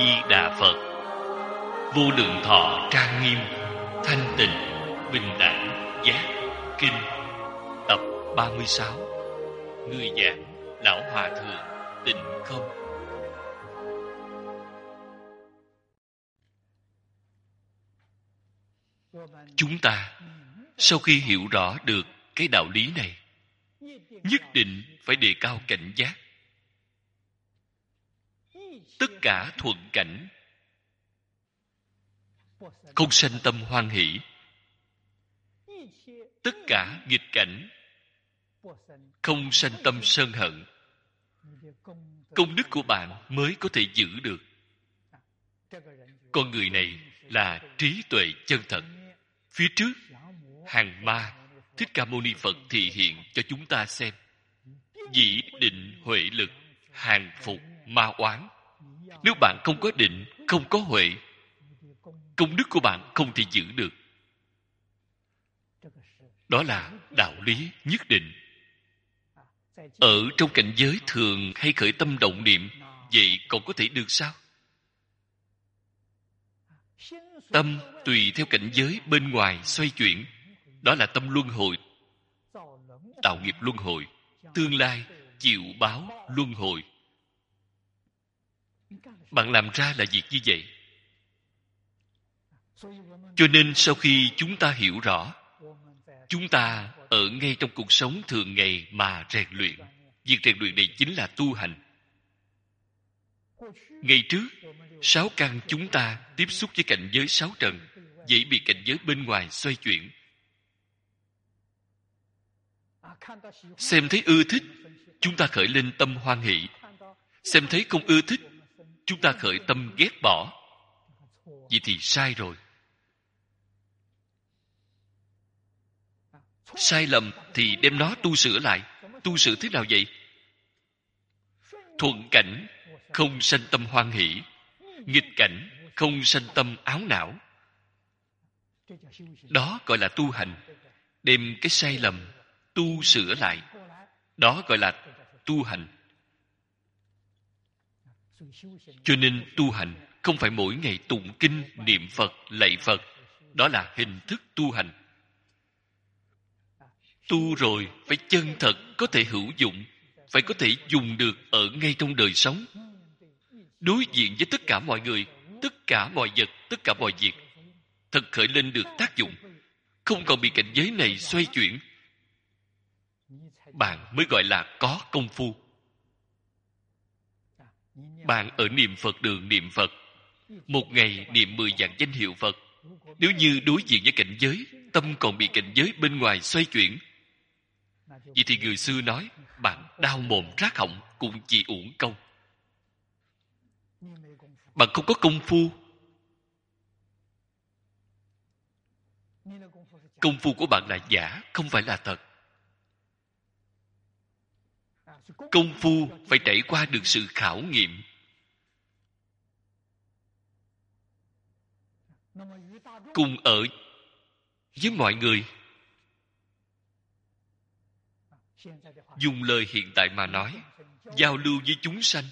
Di Đà Phật. Vô lượng thọ trang nghiêm, thanh tịnh, bình đẳng, giác, kinh. Tập 36. Người giảng Lão Hòa Thượng Tịnh Không. Chúng ta sau khi hiểu rõ được cái đạo lý này, nhất định phải đề cao cảnh giác. Tất cả thuận cảnh không sanh tâm hoan hỷ, tất cả nghịch cảnh không sanh tâm sân hận. Công đức của bạn mới có thể giữ được. Con người này là trí tuệ chân thật. Phía trước, hàng ma Thích Ca Mâu Ni Phật thị hiện cho chúng ta xem. Dĩ định huệ lực, hàng phục ma oán. Nếu bạn không có định, không có huệ, công đức của bạn không thể giữ được. Đó là đạo lý nhất định. Ở trong cảnh giới thường hay khởi tâm động niệm, vậy còn có thể được sao? Tâm tùy theo cảnh giới bên ngoài xoay chuyển. Đó là tâm luân hồi, tạo nghiệp luân hồi, tương lai chịu báo luân hồi. Bạn làm ra là việc như vậy. Cho nên sau khi chúng ta hiểu rõ, chúng ta ở ngay trong cuộc sống thường ngày mà rèn luyện. Việc rèn luyện này chính là tu hành. Ngày trước, 6 căn chúng ta tiếp xúc với cảnh giới 6 trần, dễ bị cảnh giới bên ngoài xoay chuyển. Xem thấy ưa thích, chúng ta khởi lên tâm hoan hỷ. Xem thấy không ưa thích, chúng ta khởi tâm ghét bỏ. Vậy thì sai rồi. Sai lầm thì đem nó tu sửa lại. Tu sửa thế nào vậy? Thuận cảnh không sanh tâm hoan hỷ, nghịch cảnh không sanh tâm áo não. Đó gọi là tu hành. Đem cái sai lầm tu sửa lại, đó gọi là tu hành. Cho nên tu hành không phải mỗi ngày tụng kinh, niệm Phật, lạy Phật. Đó là hình thức tu hành. Tu rồi phải chân thật có thể hữu dụng, phải có thể dùng được ở ngay trong đời sống. Đối diện với tất cả mọi người, tất cả mọi vật, tất cả mọi việc, thật khởi lên được tác dụng, không còn bị cảnh giới này xoay chuyển. Bạn mới gọi là có công phu. Bạn ở niệm Phật đường niệm Phật, một ngày niệm 10 vạn danh hiệu Phật. Nếu như đối diện với cảnh giới, tâm còn bị cảnh giới bên ngoài xoay chuyển, vậy thì người xưa nói, bạn đau mồm rát họng cũng chỉ uổng công. Bạn không có công phu. Công phu của bạn là giả, không phải là thật. Công phu phải trải qua được sự khảo nghiệm. Cùng ở với mọi người, dùng lời hiện tại mà nói, giao lưu với chúng sanh.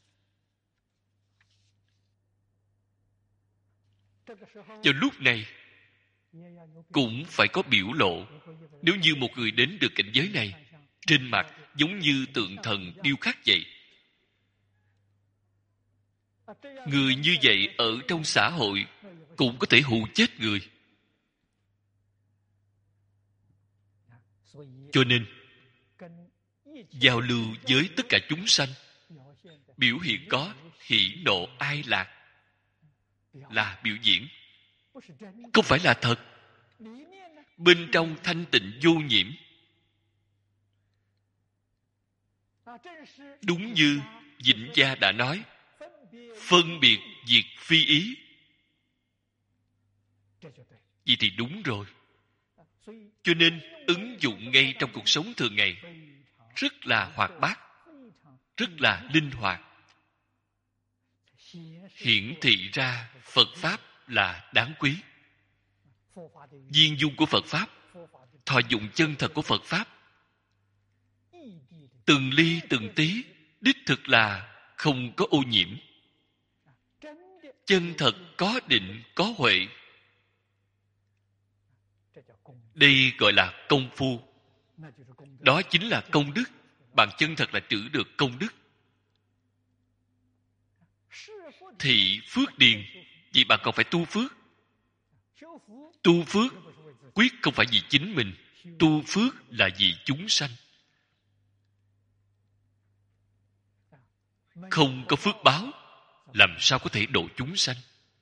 Vào lúc này cũng phải có biểu lộ. Nếu như một người đến được cảnh giới này, trên mặt giống như tượng thần điêu khắc vậy. Người như vậy ở trong xã hội cũng có thể hù chết người. Cho nên giao lưu với tất cả chúng sanh, biểu hiện có hỉ nộ ai lạc là biểu diễn, không phải là thật. Bên trong thanh tịnh vô nhiễm. Đúng như Vịnh Gia đã nói, phân biệt diệt phi ý. Vậy thì đúng rồi. Cho nên ứng dụng ngay trong cuộc sống thường ngày rất là hoạt bát, rất là linh hoạt. Hiển thị ra Phật Pháp là đáng quý. Viên dung của Phật Pháp, thọ dụng chân thật của Phật Pháp, từng ly từng tí, đích thực là không có ô nhiễm. chân thật có định, có huệ. Đây gọi là công phu. Đó chính là công đức. Bạn chân thật là trữ được công đức. Thị phước điền. Vì bạn còn phải tu phước. Tu phước quyết không phải vì chính mình. Tu phước là vì chúng sanh. Không có phước báo, làm sao có thể độ chúng sanh?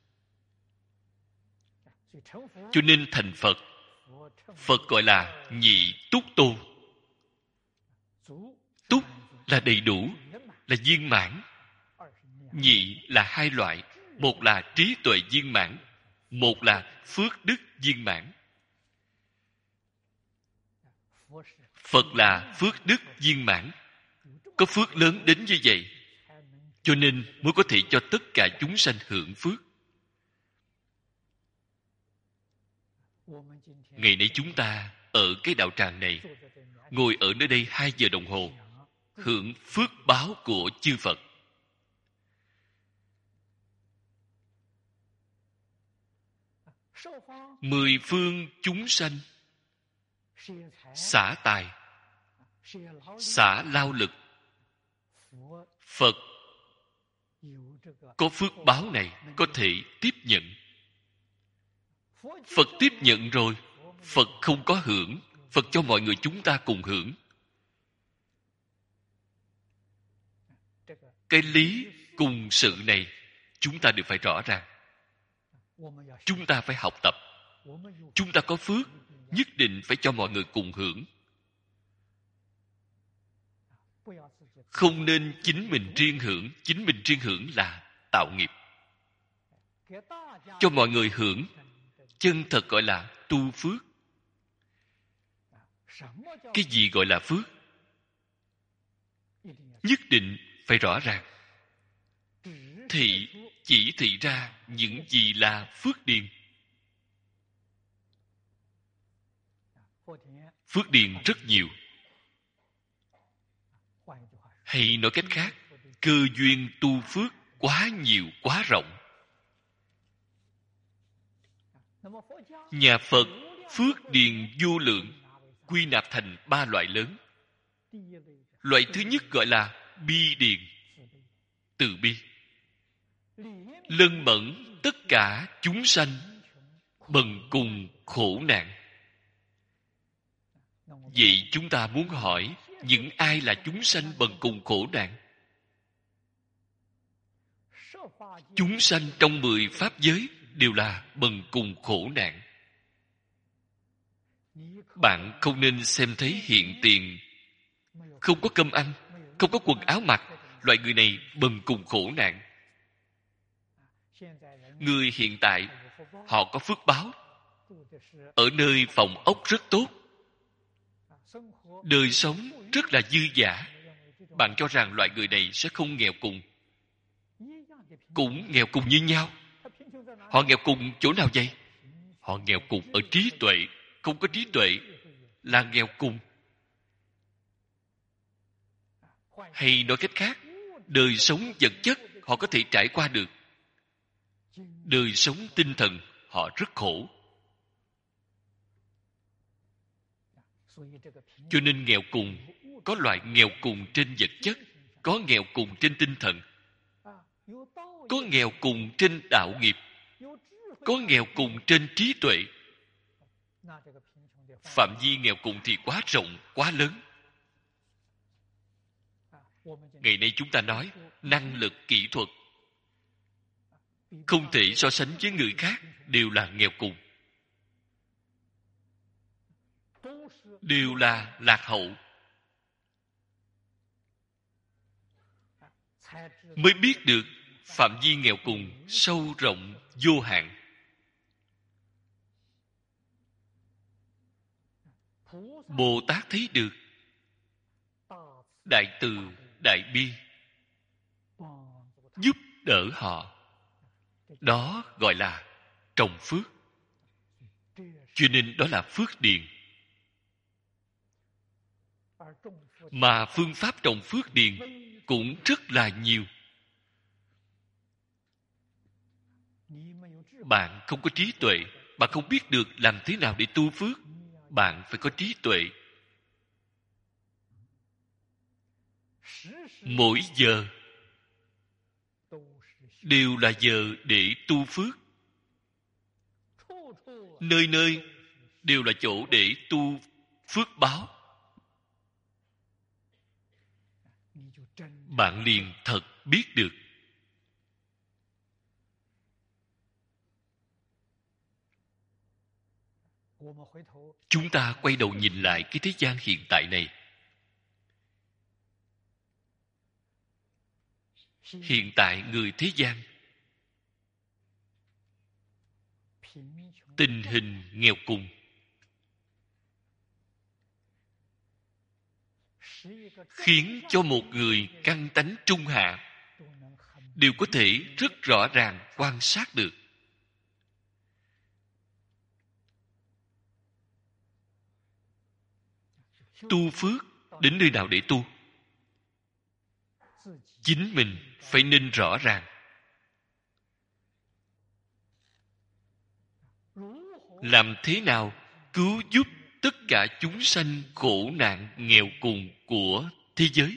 Cho nên thành Phật, Phật gọi là nhị túc tô. Túc là đầy đủ, là viên mãn. Nhị là hai loại. Một là trí tuệ viên mãn, một là phước đức viên mãn. Phật là phước đức viên mãn. Có phước lớn đến như vậy, cho nên mới có thể cho tất cả chúng sanh hưởng phước. Ngày nay chúng ta ở cái đạo tràng này, ngồi ở nơi đây 2 giờ đồng hồ, hưởng phước báo của chư Phật. Mười phương chúng sanh xả tài, xả lao lực. Phật có phước báo này có thể tiếp nhận. Phật tiếp nhận rồi, Phật không có hưởng. Phật cho mọi người chúng ta cùng hưởng. Cái lý cùng sự này chúng ta đều phải rõ ràng. Chúng ta phải học tập. Chúng ta có phước, nhất định phải cho mọi người cùng hưởng. Không nên chính mình riêng hưởng. Chính mình riêng hưởng là tạo nghiệp. Cho mọi người hưởng, chân thật gọi là tu phước. Cái gì gọi là phước? Nhất định phải rõ ràng. Thị chỉ thị ra những gì là phước điền. Phước điền rất nhiều. Hay nói cách khác, cơ duyên tu phước quá nhiều, quá rộng. Nhà Phật phước điền vô lượng, quy nạp thành 3 loại lớn. Loại thứ nhất gọi là bi điền, từ bi. Lân mẫn tất cả chúng sanh bần cùng khổ nạn. Vậy chúng ta muốn hỏi, những ai là chúng sanh bần cùng khổ nạn? Chúng sanh trong 10 pháp giới đều là bần cùng khổ nạn. Bạn không nên xem thấy hiện tiền, không có cơm ăn, không có quần áo mặc, loại người này bần cùng khổ nạn. Người hiện tại, họ có phước báo, ở nơi phòng ốc rất tốt, đời sống rất là dư dả. Bạn cho rằng loại người này sẽ không nghèo cùng? Cũng nghèo cùng như nhau. Họ nghèo cùng chỗ nào vậy? Họ nghèo cùng ở trí tuệ. Không có trí tuệ là nghèo cùng. Hay nói cách khác, đời sống vật chất họ có thể trải qua được. Đời sống tinh thần họ rất khổ. Cho nên nghèo cùng, có loại nghèo cùng trên vật chất, có nghèo cùng trên tinh thần, có nghèo cùng trên đạo nghiệp, có nghèo cùng trên trí tuệ. Phạm vi nghèo cùng thì quá rộng, quá lớn. Ngày nay chúng ta nói năng lực kỹ thuật không thể so sánh với người khác, đều là nghèo cùng, đều là lạc hậu. Mới biết được phạm vi nghèo cùng sâu rộng vô hạn. Bồ Tát thấy được, đại từ đại bi, giúp đỡ họ. Đó gọi là trồng phước. Cho nên đó là phước điền. Mà phương pháp trồng phước điền cũng rất là nhiều. Bạn không có trí tuệ, bạn không biết được làm thế nào để tu phước. Bạn phải có trí tuệ. Mỗi giờ đều là giờ để tu phước. Nơi nơi đều là chỗ để tu phước báo. Bạn liền thật biết được. Chúng ta quay đầu nhìn lại cái thế gian hiện tại này. Hiện tại người thế gian tình hình nghèo cùng, khiến cho một người căn tánh trung hạ đều có thể rất rõ ràng quan sát được. Tu phước đến nơi nào để tu? Chính mình phải nên rõ ràng. Làm thế nào cứu giúp tất cả chúng sanh khổ nạn nghèo cùng của thế giới?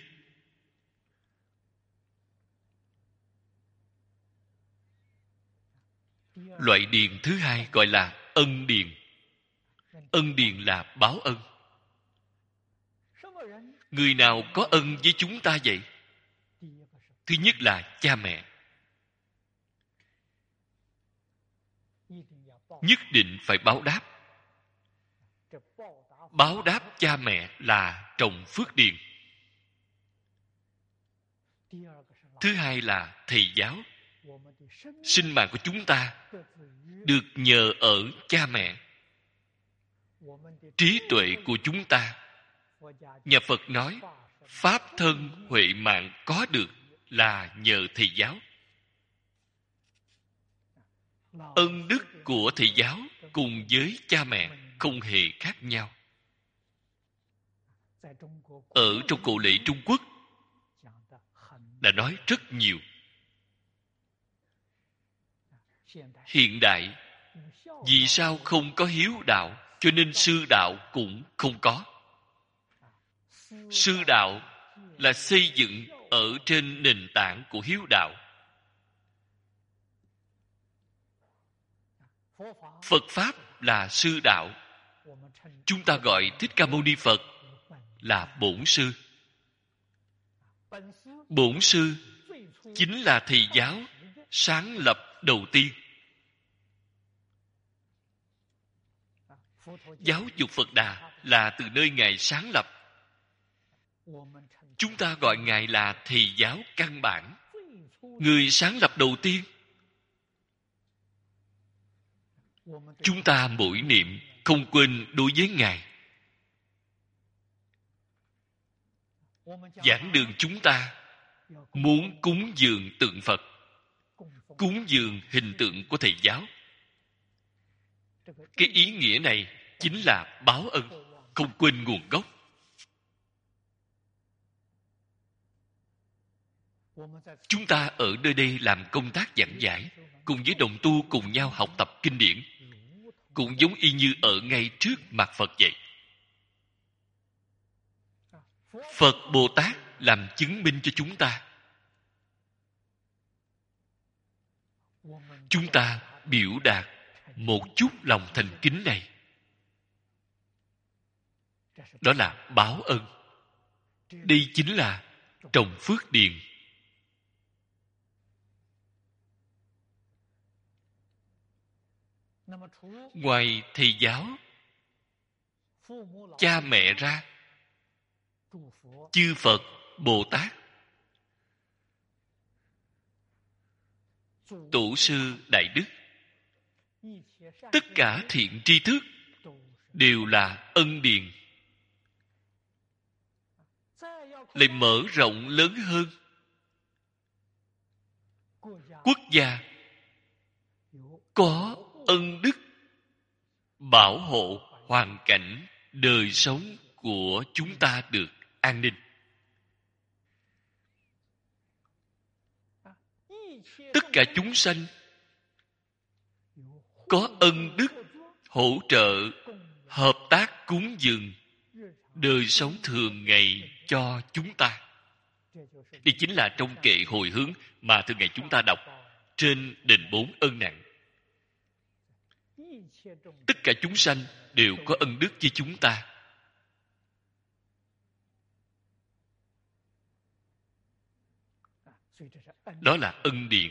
Loại điền thứ hai gọi là ân điền. Ân điền là báo ân. Người nào có ân với chúng ta vậy? Thứ nhất là cha mẹ. Nhất định phải báo đáp. Báo đáp cha mẹ là trồng phước điền. Thứ hai là thầy giáo. Sinh mạng của chúng ta được nhờ ở cha mẹ. Trí tuệ của chúng ta, nhà Phật nói, pháp thân huệ mạng có được là nhờ thầy giáo. Ân đức của thầy giáo cùng với cha mẹ không hề khác nhau. Ở trong cổ lễ Trung Quốc đã nói rất nhiều. Hiện đại, vì sao không có hiếu đạo, cho nên sư đạo cũng không có. Sư đạo là xây dựng ở trên nền tảng của hiếu đạo. Phật Pháp là sư đạo. Chúng ta gọi Thích Ca Mâu Ni Phật là bổn sư. Bổn sư chính là thầy giáo sáng lập đầu tiên. Giáo dục Phật Đà là từ nơi Ngài sáng lập. Chúng ta gọi Ngài là thầy giáo căn bản, người sáng lập đầu tiên. Chúng ta mỗi niệm không quên đối với Ngài. Giảng đường chúng ta muốn cúng dường tượng Phật, cúng dường hình tượng của thầy giáo. Cái ý nghĩa này chính là báo ân, không quên nguồn gốc. Chúng ta ở nơi đây làm công tác giảng giải, cùng với đồng tu cùng nhau học tập kinh điển, cũng giống y như ở ngay trước mặt Phật vậy. Phật Bồ Tát làm chứng minh cho chúng ta. Chúng ta biểu đạt một chút lòng thành kính này. Đó là báo ân. Đây chính là trồng phước điền. Ngoài thầy giáo, cha mẹ ra, chư Phật, Bồ Tát, tổ sư Đại Đức, tất cả thiện tri thức đều là ân điền. Lại mở rộng lớn hơn. Quốc gia có ân đức bảo hộ hoàn cảnh đời sống của chúng ta được an ninh. Tất cả chúng sanh có ân đức hỗ trợ, hợp tác cúng dường đời sống thường ngày cho chúng ta. Đây chính là trong kệ hồi hướng mà thường ngày chúng ta đọc trên đền 4 ân nặng. Tất cả chúng sanh đều có ân đức với chúng ta. Đó là ân điền.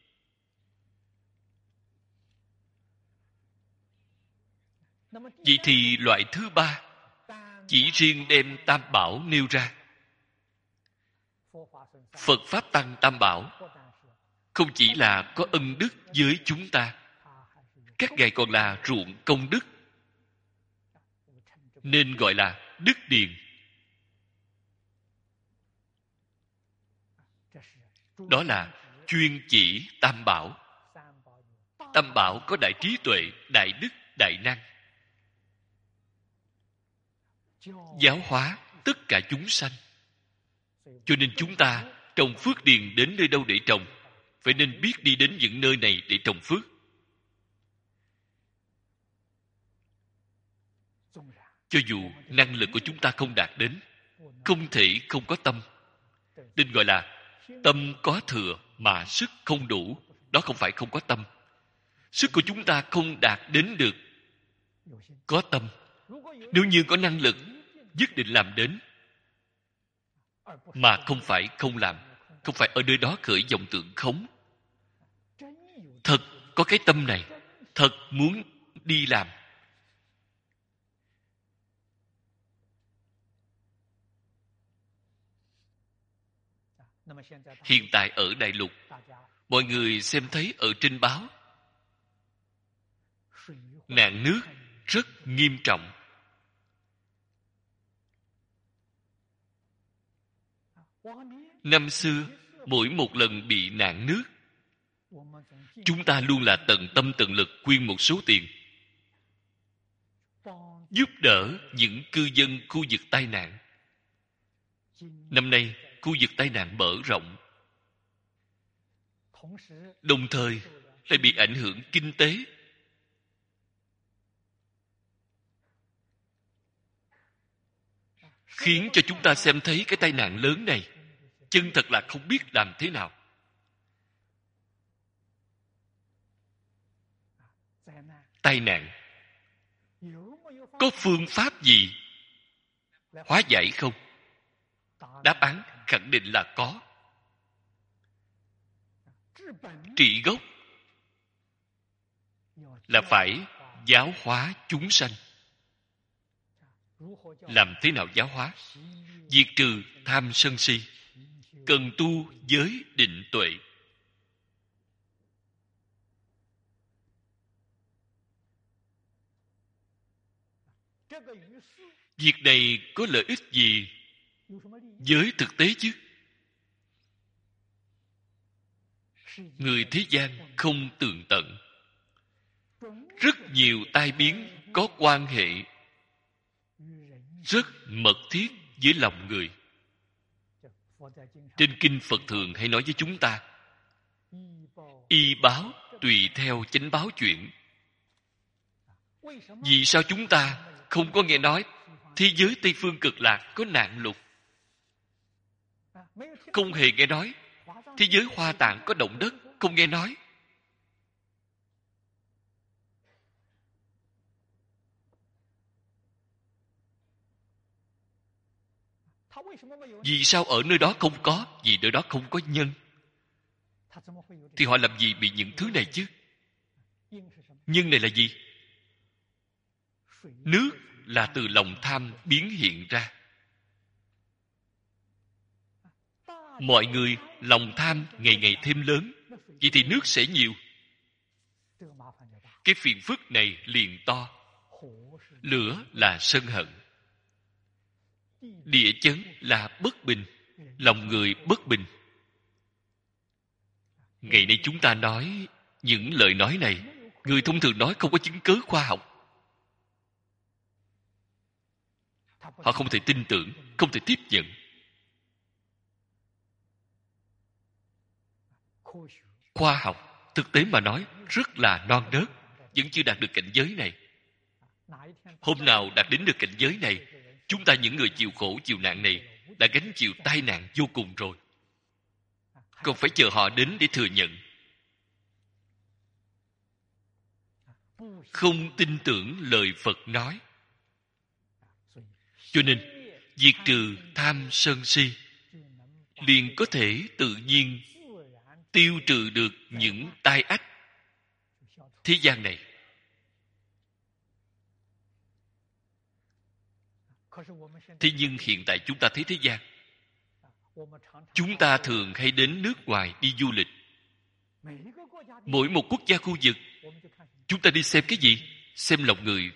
Vậy thì loại thứ ba, chỉ riêng đem Tam Bảo nêu ra. Phật Pháp Tăng Tam Bảo không chỉ là có ân đức với chúng ta, các ngài còn là ruộng công đức, nên gọi là đức điền. Đó là chuyên chỉ Tam Bảo. Tam Bảo có đại trí tuệ, đại đức, đại năng, giáo hóa tất cả chúng sanh. Cho nên chúng ta trồng phước điền đến nơi đâu để trồng, phải nên biết đi đến những nơi này để trồng phước. Cho dù năng lực của chúng ta không đạt đến, không thể không có tâm. Nên gọi là tâm có thừa mà sức không đủ. Đó không phải không có tâm. Sức của chúng ta không đạt đến được, có tâm. Nếu như có năng lực, nhất định làm đến, mà không phải không làm, không phải ở nơi đó khởi vọng tưởng khống. Thật có cái tâm này, thật muốn đi làm. Hiện tại ở Đại Lục, mọi người xem thấy ở trên báo, nạn nước rất nghiêm trọng. Năm xưa, mỗi một lần bị nạn nước, chúng ta luôn là tận tâm tận lực quyên một số tiền, giúp đỡ những cư dân khu vực tai nạn. Năm nay, khu vực tai nạn mở rộng, đồng thời lại bị ảnh hưởng kinh tế. Khiến cho chúng ta xem thấy cái tai nạn lớn này, chân thật là không biết làm thế nào. Tai nạn có phương pháp gì hóa giải không? Đáp án khẳng định là có. Trị gốc là phải giáo hóa chúng sanh. Làm thế nào giáo hóa? Diệt trừ tham sân si, cần tu giới định tuệ. Việc này có lợi ích gì với thực tế chứ? Người thế gian không tường tận. Rất nhiều tai biến có quan hệ rất mật thiết với lòng người. Trên kinh Phật thường hay nói với chúng ta, y báo tùy theo chánh báo chuyển. Vì sao chúng ta không có nghe nói thế giới Tây Phương Cực Lạc có nạn lụt? Không hề nghe nói thế giới Hoa Tạng có động đất, không nghe nói. Vì sao ở nơi đó không có? Vì nơi đó không có nhân. Thì họ làm gì bị những thứ này chứ? Nhân này là gì? Nước là từ lòng tham biến hiện ra. Mọi người lòng tham ngày ngày thêm lớn, vậy thì nước sẽ nhiều. Cái phiền phức này liền to. Lửa là sân hận, địa chấn là bất bình, lòng người bất bình. Ngày nay chúng ta nói những lời nói này, người thông thường nói không có chứng cớ khoa học. Họ không thể tin tưởng, không thể tiếp nhận. Khoa học, thực tế mà nói, rất là non nớt. vẫn chưa đạt được cảnh giới này. Hôm nào đạt đến được cảnh giới này, chúng ta những người chịu khổ chịu nạn này đã gánh chịu tai nạn vô cùng rồi. Còn phải chờ họ đến để thừa nhận. Không tin tưởng lời Phật nói. Cho nên, diệt trừ tham sân si liền có thể tự nhiên tiêu trừ được những tai ách thế gian này. Thế nhưng hiện tại chúng ta thấy thế gian, chúng ta thường hay đến nước ngoài đi du lịch. Mỗi một quốc gia khu vực, chúng ta đi xem cái gì? Xem lòng người.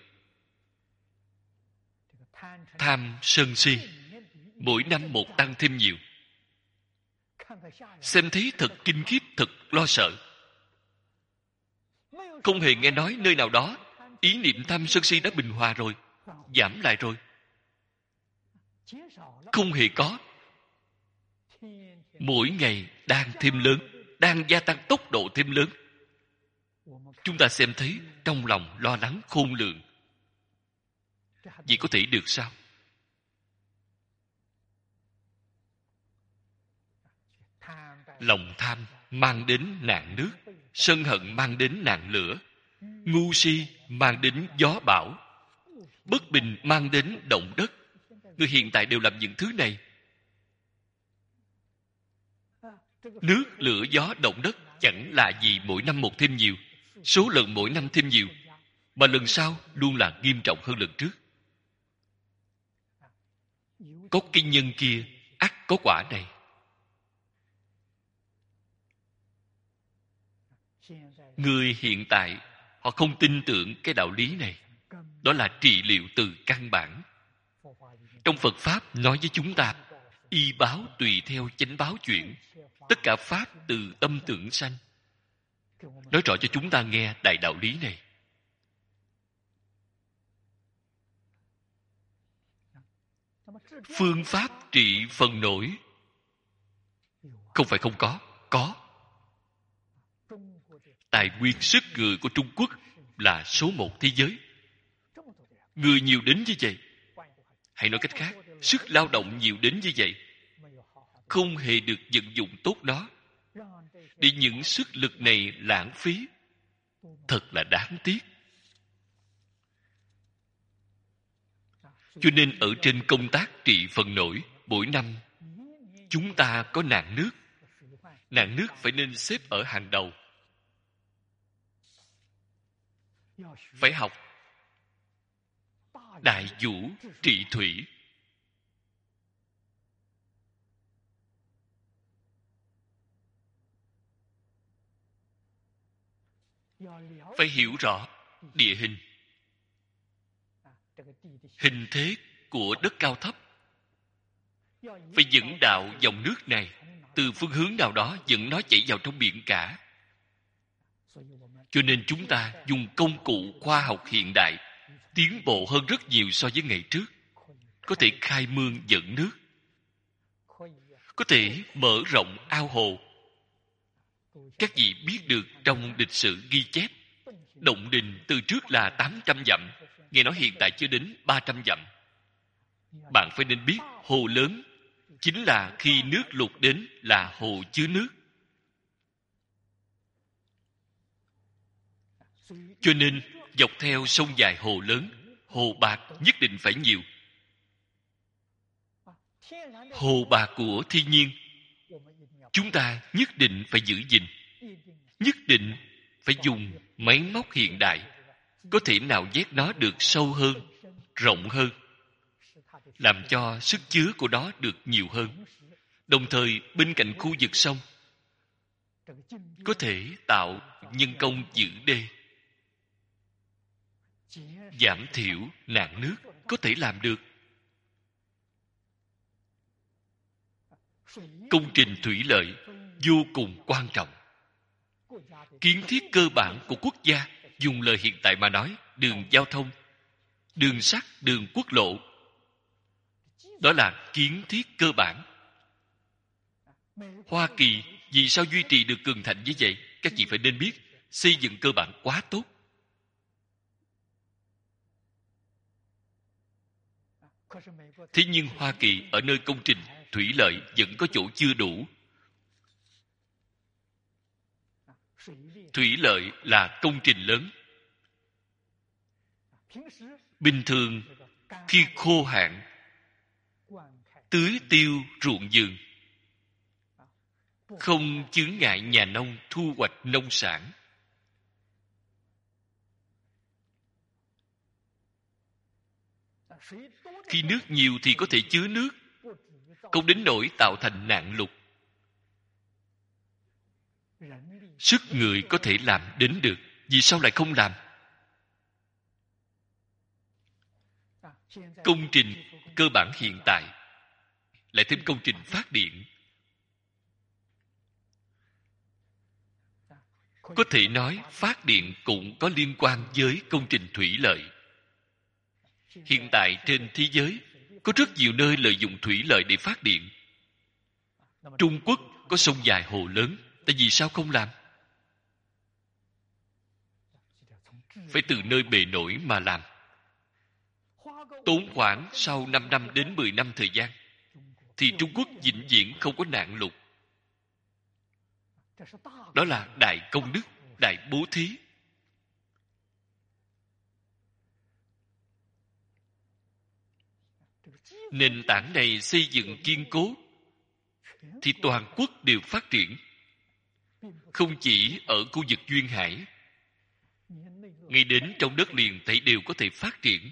Tham sân si mỗi năm một tăng thêm nhiều. Xem thấy thật kinh khiếp, thật lo sợ. Không hề nghe nói nơi nào đó ý niệm tham sân si đã bình hòa rồi, giảm lại rồi. Không hề có. Mỗi ngày đang thêm lớn, đang gia tăng tốc độ thêm lớn. Chúng ta xem thấy trong lòng lo lắng khôn lường. Vậy có thể được sao? Lòng tham mang đến nạn nước, sân hận mang đến nạn lửa, ngu si mang đến gió bão, bất bình mang đến động đất. Người hiện tại đều làm những thứ này. Nước, lửa, gió, động đất chẳng là gì mỗi năm một thêm nhiều. Số lần mỗi năm thêm nhiều, mà lần sau luôn là nghiêm trọng hơn lần trước. Có cái nhân kia, ắt có quả này. Người hiện tại họ không tin tưởng cái đạo lý này. Đó là trị liệu từ căn bản. Trong Phật Pháp nói với chúng ta, y báo tùy theo chánh báo chuyển, tất cả Pháp từ tâm tưởng sanh. Nói rõ cho chúng ta nghe đại đạo lý này. Phương pháp trị phần nổi không phải không có. Có. Tài nguyên sức người của Trung Quốc là số một thế giới. Người nhiều đến như vậy. Hay nói cách khác, sức lao động nhiều đến như vậy, không hề được vận dụng tốt nó, để những sức lực này lãng phí, thật là đáng tiếc. Cho nên ở trên công tác trị phần nổi, mỗi năm chúng ta có nạn nước. Nạn nước phải nên xếp ở hàng đầu. Phải học đại vũ trị thủy. Phải hiểu rõ địa hình, hình thế của đất cao thấp. Phải dẫn đạo dòng nước này từ phương hướng nào đó dẫn nó chảy vào trong biển cả. Cho nên chúng ta dùng công cụ khoa học hiện đại tiến bộ hơn rất nhiều so với ngày trước. Có thể khai mương dẫn nước, có thể mở rộng ao hồ. Các vị biết được trong lịch sử ghi chép, Động Đình từ trước là 800 dặm, nghe nói hiện tại chưa đến 300 dặm. Bạn phải nên biết, hồ lớn chính là khi nước lụt đến là hồ chứa nước. Cho nên dọc theo sông dài hồ lớn, hồ bạc nhất định phải nhiều. Hồ bạc của thiên nhiên chúng ta nhất định phải giữ gìn. Nhất định phải dùng máy móc hiện đại, có thể nào vét nó được sâu hơn, rộng hơn, làm cho sức chứa của nó được nhiều hơn. Đồng thời bên cạnh khu vực sông có thể tạo nhân công giữ đê, giảm thiểu nạn nước, có thể làm được. Công trình thủy lợi vô cùng quan trọng. Kiến thiết cơ bản của quốc gia, dùng lời hiện tại mà nói, đường giao thông, đường sắt, đường quốc lộ, đó là kiến thiết cơ bản. Hoa Kỳ vì sao duy trì được cường thịnh như vậy? Các vị phải nên biết, xây dựng cơ bản quá tốt. Thế nhưng Hoa Kỳ ở nơi công trình thủy lợi vẫn có chỗ chưa đủ. Thủy lợi là công trình lớn. Bình thường khi khô hạn, tưới tiêu ruộng vườn, không chướng ngại nhà nông thu hoạch nông sản. Khi nước nhiều thì có thể chứa nước, không đến nỗi tạo thành nạn lụt. Sức người có thể làm đến được, vì sao lại không làm? Công trình cơ bản hiện tại, lại thêm công trình phát điện, có thể nói phát điện cũng có liên quan với công trình thủy lợi. Hiện tại trên thế giới có rất nhiều nơi lợi dụng thủy lợi để phát điện. Trung Quốc có sông dài hồ lớn, tại vì sao không làm? Phải từ nơi bề nổi mà làm. Tốn khoảng sau 5 năm đến 10 năm thời gian, thì Trung Quốc vĩnh viễn không có nạn lụt. Đó là đại công đức, đại bố thí. Nền tảng này xây dựng kiên cố, thì toàn quốc đều phát triển. Không chỉ ở khu vực duyên hải, ngay đến trong đất liền thấy đều có thể phát triển.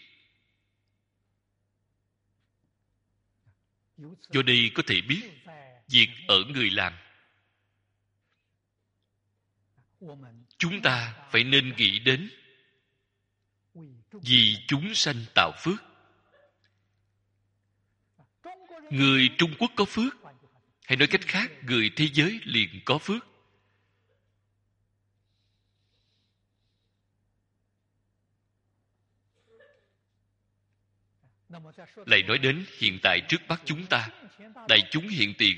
Do đây có thể biết, việc ở người làm. Chúng ta phải nên nghĩ đến vì chúng sanh tạo phước. Người Trung Quốc có phước, hay nói cách khác, người thế giới liền có phước. Lại nói đến hiện tại trước mắt chúng ta, đại chúng hiện tiền.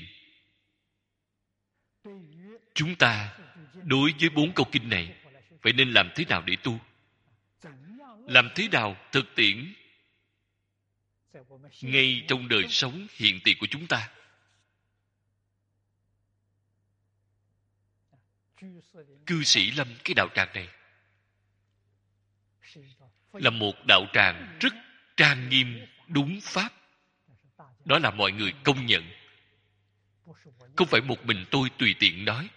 Chúng ta đối với 4 câu kinh này phải nên làm thế nào để tu? Làm thế nào thực tiễn ngay trong đời sống hiện tiền của chúng ta? Cư Sĩ Lâm, cái đạo tràng này là một đạo tràng rất trang nghiêm, đúng pháp. Đó là mọi người công nhận. Không phải một mình tôi tùy tiện nói.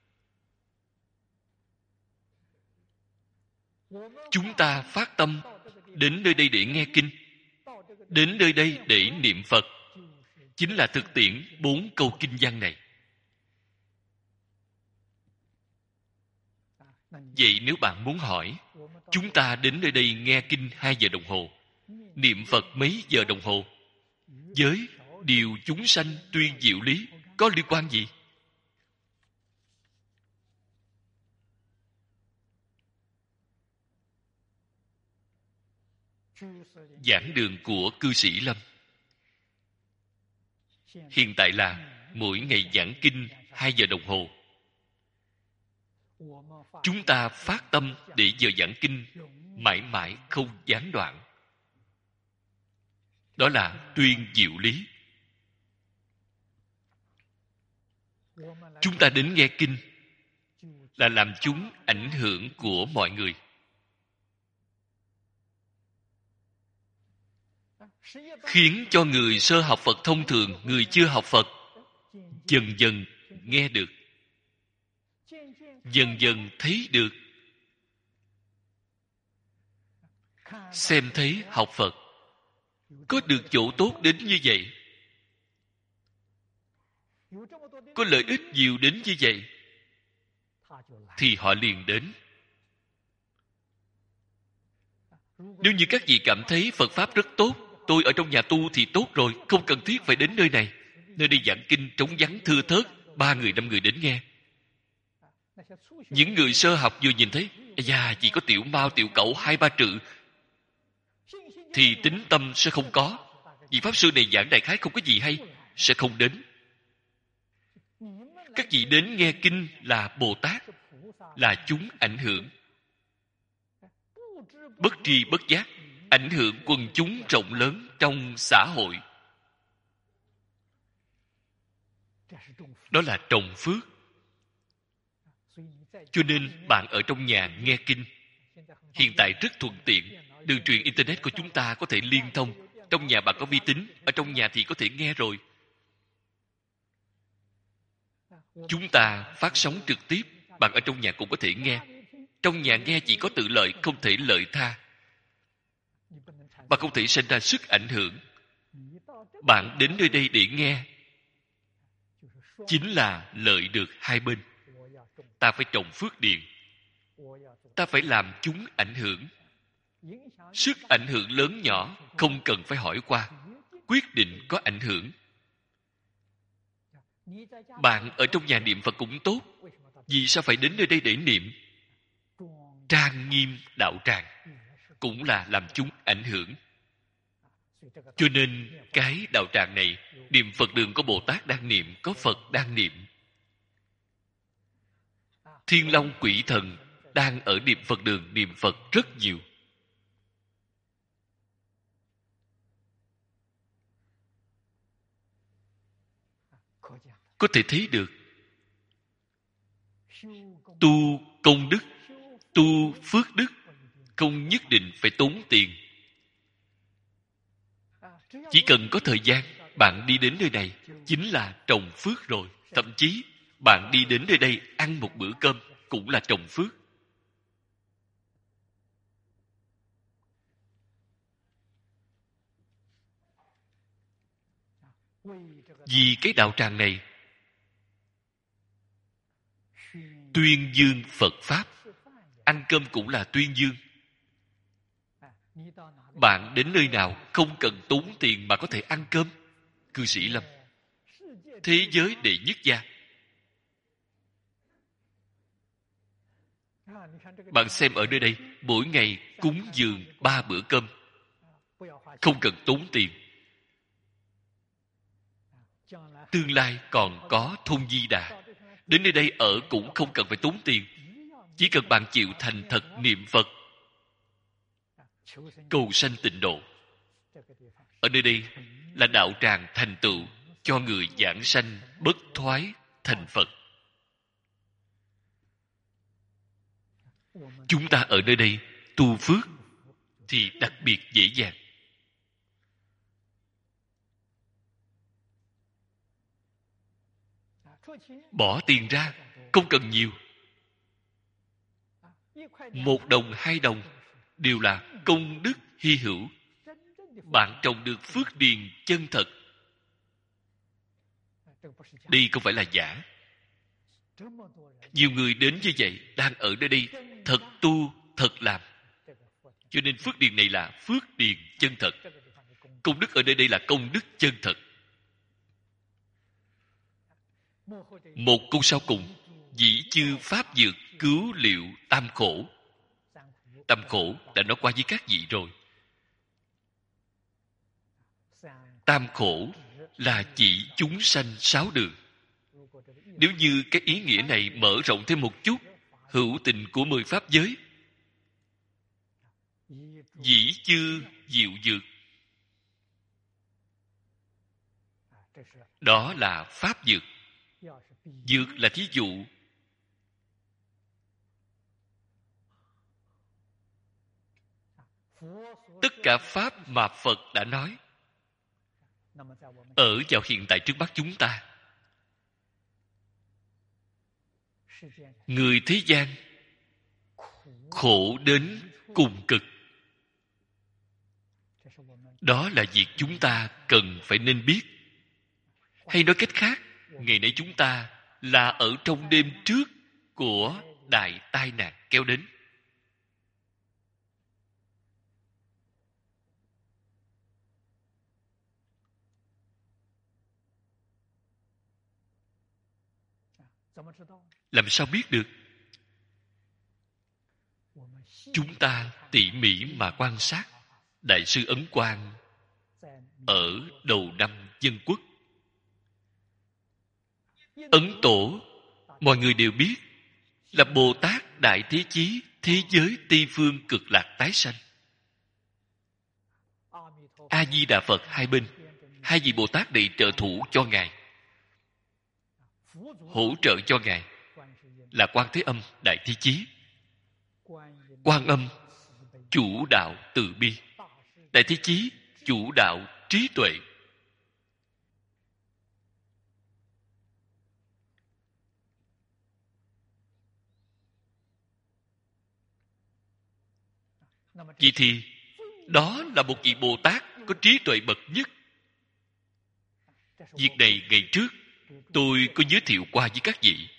Chúng ta phát tâm đến nơi đây để nghe kinh, đến nơi đây để niệm Phật, chính là thực tiễn 4 câu kinh văn này. Vậy nếu bạn muốn hỏi, chúng ta đến nơi đây nghe kinh 2 giờ đồng hồ, niệm Phật mấy giờ đồng hồ, với điều chúng sanh tuyên diệu lý có liên quan gì? Giảng đường của Cư Sĩ Lâm hiện tại là mỗi ngày giảng kinh 2 giờ đồng hồ. Chúng ta phát tâm để giờ giảng kinh mãi mãi không gián đoạn. Đó là tuyên diệu lý. Chúng ta đến nghe kinh là làm chúng ảnh hưởng của mọi người. Khiến cho người sơ học Phật thông thường, người chưa học Phật, dần dần nghe được, dần dần thấy được, xem thấy học Phật có được chỗ tốt đến như vậy, có lợi ích nhiều đến như vậy, thì họ liền đến. Nếu như các vị cảm thấy Phật Pháp rất tốt, tôi ở trong nhà tu thì tốt rồi, không cần thiết phải đến nơi này. Nơi đây giảng kinh trống vắng thưa thớt, 3 người 5 người đến nghe. Những người sơ học vừa nhìn thấy, da chỉ có tiểu mao tiểu cẩu 2-3 trự, thì tín tâm sẽ không có. Vị Pháp Sư này giảng đại khái không có gì hay, sẽ không đến. Các vị đến nghe kinh là Bồ Tát, là chúng ảnh hưởng. Bất tri bất giác, ảnh hưởng quần chúng rộng lớn trong xã hội. Đó là trồng phước. Cho nên bạn ở trong nhà nghe kinh hiện tại rất thuận tiện. Đường truyền internet của chúng ta có thể liên thông. Trong nhà bạn có vi tính, ở trong nhà thì có thể nghe rồi. Chúng ta phát sóng trực tiếp, bạn ở trong nhà cũng có thể nghe. Trong nhà nghe chỉ có tự lợi, không thể lợi tha. Bạn không thể sinh ra sức ảnh hưởng. Bạn đến nơi đây để nghe, chính là lợi được hai bên. Ta phải trồng phước điền, ta phải làm chúng ảnh hưởng. Sức ảnh hưởng lớn nhỏ không cần phải hỏi qua, quyết định có ảnh hưởng. Bạn ở trong nhà niệm Phật cũng tốt, vì sao phải đến nơi đây để niệm? Trang nghiêm đạo tràng cũng là làm chúng ảnh hưởng. Cho nên cái đạo tràng này, niệm Phật đường có Bồ Tát đang niệm, có Phật đang niệm. Thiên Long quỷ thần đang ở niệm Phật đường niệm Phật rất nhiều. Có thể thấy được tu công đức, tu phước đức không nhất định phải tốn tiền. Chỉ cần có thời gian, bạn đi đến nơi này chính là trồng phước rồi. Thậm chí bạn đi đến nơi đây ăn một bữa cơm cũng là trồng phước. Vì cái đạo tràng này tuyên dương Phật Pháp, ăn cơm cũng là tuyên dương. Bạn đến nơi nào không cần tốn tiền mà có thể ăn cơm. Cư Sĩ Lâm, thế giới đệ nhất gia. Bạn xem ở nơi đây, mỗi ngày cúng dường 3 bữa cơm, không cần tốn tiền. Tương lai còn có thôn Di Đà, đến nơi đây ở cũng không cần phải tốn tiền. Chỉ cần bạn chịu thành thật niệm Phật, cầu sanh tịnh độ. Ở nơi đây là đạo tràng thành tựu cho người giảng sanh bất thoái thành Phật. Chúng ta ở nơi đây tu phước thì đặc biệt dễ dàng. Bỏ tiền ra không cần nhiều, 1 đồng 2 đồng đều là công đức hy hữu. Bạn trồng được phước điền chân thật. Đây không phải là giả. Nhiều người đến như vậy đang ở nơi đây thật tu, thật làm. Cho nên phước điền này là phước điền chân thật. Công đức ở nơi đây là công đức chân thật. Một câu sau cùng: dĩ chư pháp dược cứu liệu tam khổ. Tam khổ đã nói qua với các vị rồi. Tam khổ là chỉ chúng sanh 6 đường. Nếu như cái ý nghĩa này mở rộng thêm một chút, hữu tình của 10 pháp giới, dĩ chư diệu dược, đó là pháp dược. Dược là thí dụ. Tất cả pháp mà Phật đã nói ở vào hiện tại trước mắt chúng ta, người thế gian khổ đến cùng cực. Đó là việc chúng ta cần phải nên biết. Hay nói cách khác, ngày nay chúng ta là ở trong đêm trước của đại tai nạn kéo đến. Làm sao biết được? Chúng ta tỉ mỉ mà quan sát. Đại sư Ấn Quang ở đầu năm Dân Quốc, Ấn Tổ mọi người đều biết là Bồ Tát Đại Thế Chí thế giới Tây Phương Cực Lạc tái sanh. A Di Đà Phật hai bên, hai vị Bồ Tát này trợ thủ cho Ngài, hỗ trợ cho Ngài là Quan Thế Âm Đại Thế Chí. Quan Âm chủ đạo từ bi, Đại Thế Chí chủ đạo trí tuệ. Vậy thì đó là một vị Bồ Tát có trí tuệ bậc nhất. Việc này ngày trước tôi có giới thiệu qua với các vị.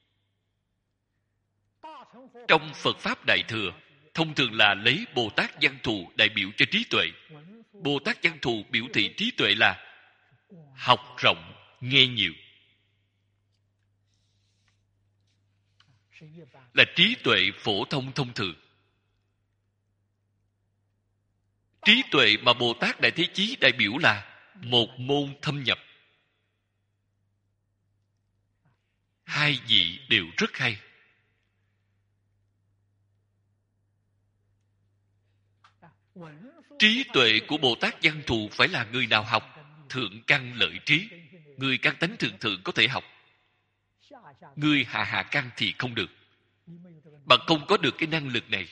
Trong Phật Pháp Đại Thừa, thông thường là lấy Bồ Tát Văn Thù đại biểu cho trí tuệ. Bồ Tát Văn Thù biểu thị trí tuệ là học rộng, nghe nhiều. Là trí tuệ phổ thông thông thường. Trí tuệ mà Bồ Tát Đại Thế Chí đại biểu là một môn thâm nhập. Hai vị đều rất hay. Trí tuệ của Bồ Tát Văn Thù phải là người nào học thượng căn lợi trí. Người căn tánh thượng thượng có thể học. Người hạ hạ căn thì không được. Bạn không có được cái năng lực này.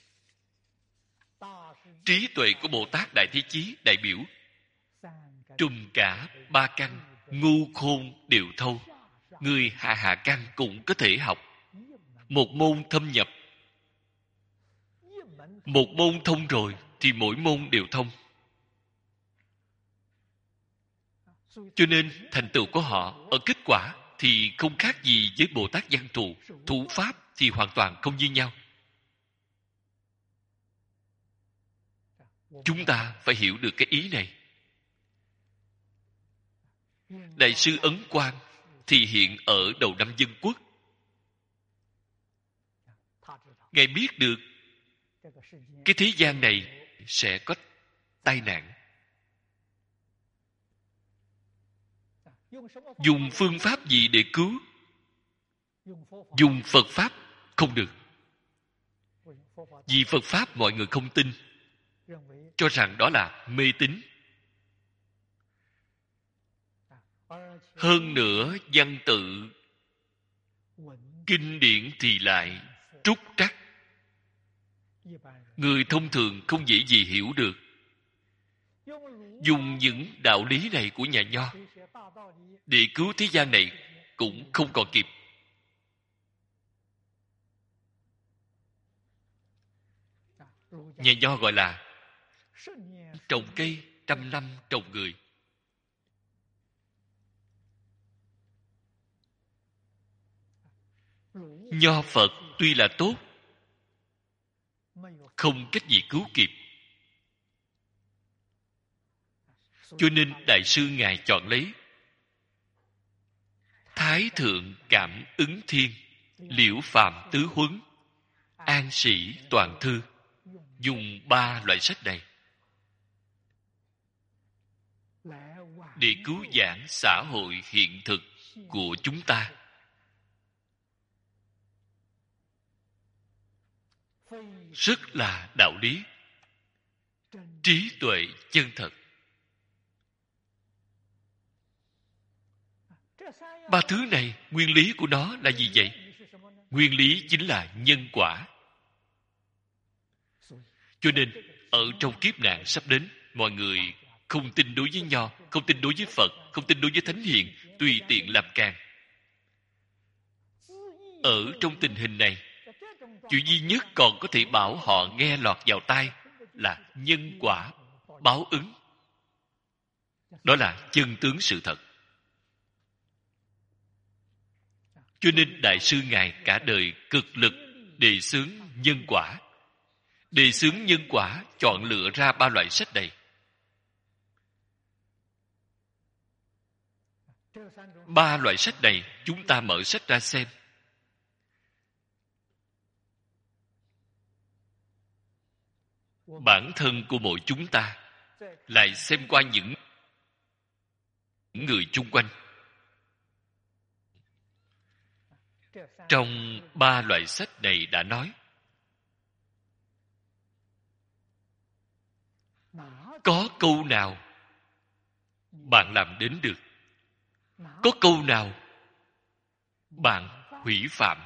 Trí tuệ của Bồ Tát Đại Thế Chí đại biểu trùm cả ba căn, ngu khôn đều thâu. Người hạ hạ căn cũng có thể học. Một môn thâm nhập. Một môn thông rồi thì mỗi môn đều thông. Cho nên thành tựu của họ ở kết quả thì không khác gì với Bồ Tát Văn Thù. Thủ pháp thì hoàn toàn không như nhau. Chúng ta phải hiểu được cái ý này. Đại sư Ấn Quang thì hiện ở đầu năm Dân Quốc. Ngài biết được cái thế gian này sẽ có tai nạn. Dùng phương pháp gì để cứu? Dùng Phật Pháp không được. Vì Phật Pháp mọi người không tin, cho rằng đó là mê tín. Hơn nữa văn tự kinh điển thì lại trúc trắc. Người thông thường không dễ gì hiểu được. Dùng những đạo lý này của nhà Nho để cứu thế gian này cũng không còn kịp. Nhà Nho gọi là trồng cây trăm năm trồng người. Nho Phật tuy là tốt, không cách gì cứu kịp. Cho nên Đại sư Ngài chọn lấy Thái Thượng Cảm Ứng Thiên, Liễu Phàm Tứ Huấn, An Sĩ Toàn Thư, dùng 3 loại sách này để cứu vãn xã hội hiện thực của chúng ta. Rất là đạo lý, trí tuệ chân thật. 3 thứ này, nguyên lý của nó là gì vậy? Nguyên lý chính là nhân quả. Cho nên, ở trong kiếp nạn sắp đến, mọi người không tin đối với Nho, không tin đối với Phật, không tin đối với Thánh Hiền, tùy tiện làm càng. Ở trong tình hình này, chuyện duy nhất còn có thể bảo họ nghe lọt vào tai là nhân quả, báo ứng. Đó là chân tướng sự thật. Cho nên Đại sư Ngài cả đời cực lực đề xướng nhân quả. Đề xướng nhân quả chọn lựa ra 3 loại sách này. 3 loại sách này chúng ta mở sách ra xem. Bản thân của mỗi chúng ta lại xem qua những người chung quanh. Trong 3 loại sách này đã nói có câu nào bạn làm đến được? Có câu nào bạn hủy phạm?